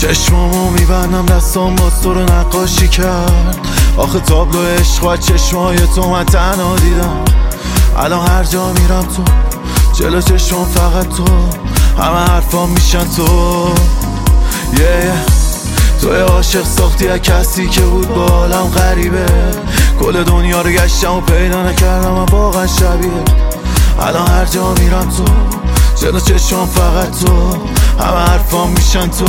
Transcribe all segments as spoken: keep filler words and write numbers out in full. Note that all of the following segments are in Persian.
چشمامو میبندم دستام باز تو رو نقاشی کرد. آخه تابلو عشق و چشمای تو من تنها دیدم. الان هر جا میرم تو جلو چشمام فقط تو، همه حرفام میشن تو. yeah, yeah. توی عاشق ساختی از کسی که بود با عالم غریبه. کل دنیا رو گشتم و پیدا نکردم من واقعا شبیه. الان هر جا میرم تو جلو چشمام فقط تو، همه حرفام میشن تو.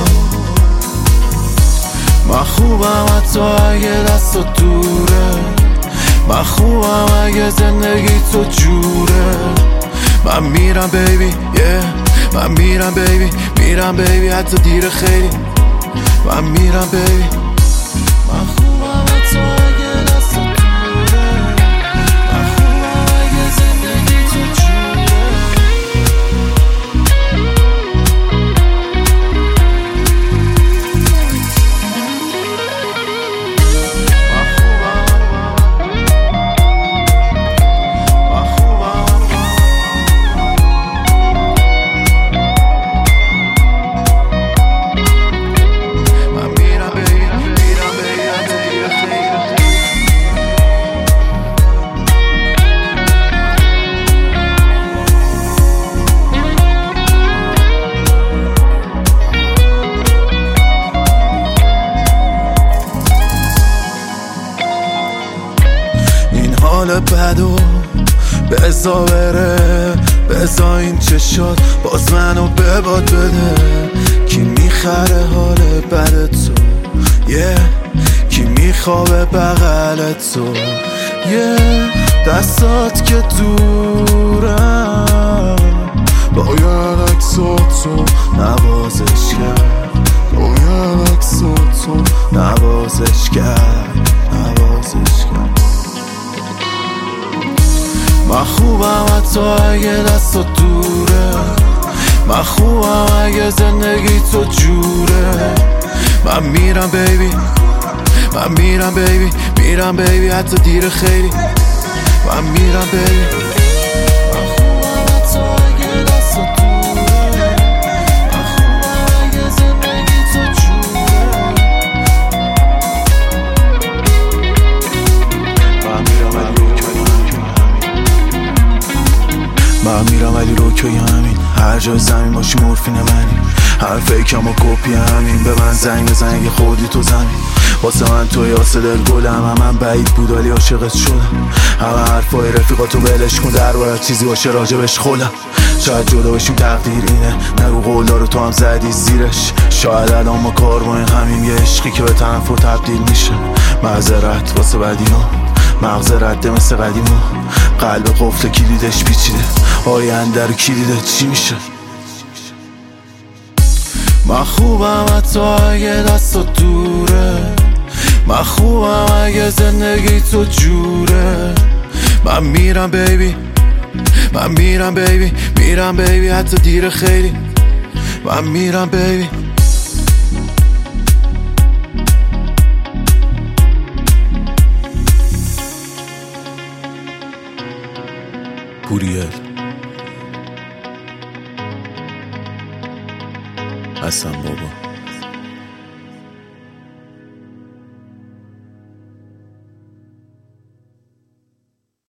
من خوبم حتی اگه دستت دوره، من خوبم اگه زندگی تو جوره. من میرم بیبی yeah. من میرم بیبی میرم بیبی حتی دیر خیلی. من میرم بیبی. من خوبم حتی اگه دستت دوره، من خوبم اگه زندگی تو جوره. حال بدو به ازا بره، به ازا این چشات باز منو به باد بده. کی میخره حال بد تو yeah. کی میخوابه بغل تو yeah. دستات که دورم باید عکساتو نوازش کرد، باید عکساتو نوازش کرد، نوازش کرد. من خوبم حتی اگه دستت دوره، من خوبم اگه زندگی تو جوره. من میرم بیبی من میرم بیبی میرم بیبی حتی دیر خیلی. من میرم بیبی. من میرم ولی روکای همین، هر جای زمین باشی مورفین منی. هر فیکم و کپی همین، به من زنگ بزن اگه خودی تو زمین. واسه من توی آسه دل گلم، هم من بعید بود ولی عاشقت شدم. همه حرفای رفیقاتو ولش کن، در باید چیزی باشه راجبش خودم. شاید جدا باشیم تقدیر اینه، نگو قولا رو تو هم زدی زیرش. شاید الان ما کار با این همیم، یه عشقی که به تنفر تبدیل میشه. معذرت واسه بدینا، مغز رده مثل قدیما. قلب قفل کلیدش پیچیده، آینده رو کلیده چی میشه. من خوبم حتی اگه دستت دوره، من خوبم اگه زندگی تو جوره. من میرم بیبی من میرم بیبی میرم بیبی حتی دیر خیلی. من میرم بیبی. پوریل حسن بابا.